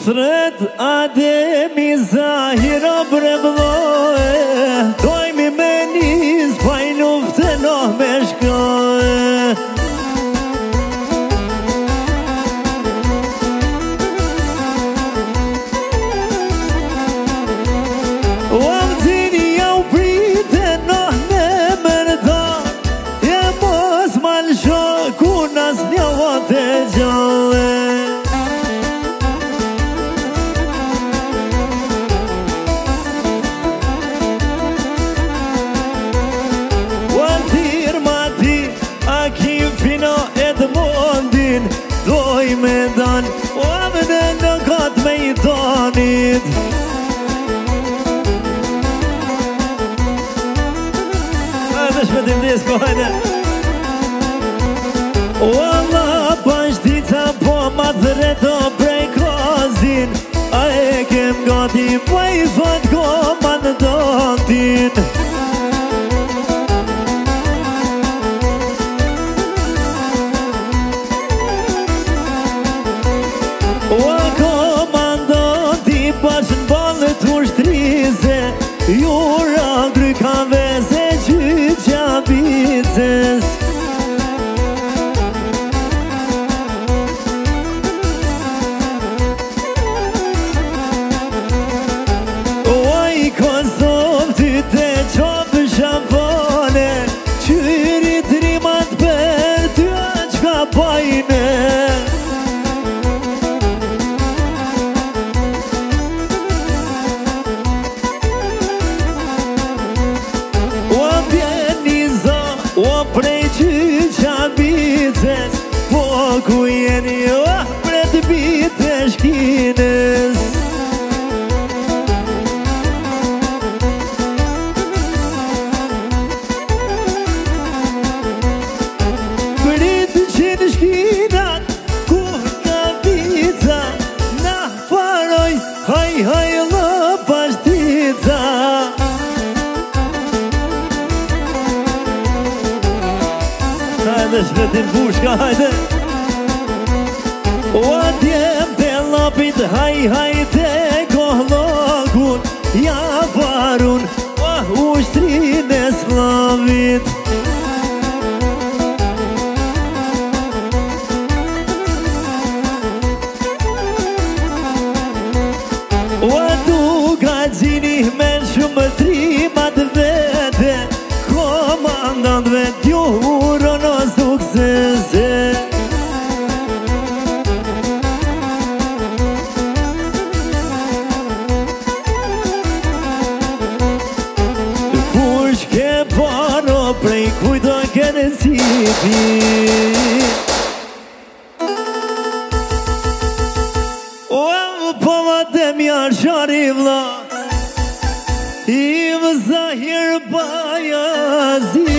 Tret ademi zahira brebloe Dojmi me nis paj lufte no me shkoe Uamzini jau prite no me mërda E mos mal shoku nas një vate gjallë Doj me dan, o amene në gatë me i danit Hajde shmetim disko, hajde O Allah, pashtica po ma threto prej kozin A e kem gati pa i thot komandantin Bashën balët u shtrize Jura gryka veze Gjyqja bicës Oj, Kosovë ty te qopë shafone Qyrit rimat për ty qka pajne Po ku jeni pret bite shkines Prit qenë shkinat ku ka pizza Na faroj haj haj lë pashtica Hajde shmetin pushka, hajde O atjem të lapit, haj, haj të kohlogun Ja farun, ushtrin e slavit O atu gazini me shumë trimat vete Komandant vet juhuro në suksese Kush ke paro prej kujto kene cipi O po vatem janë shari vla I vëzahir bajazi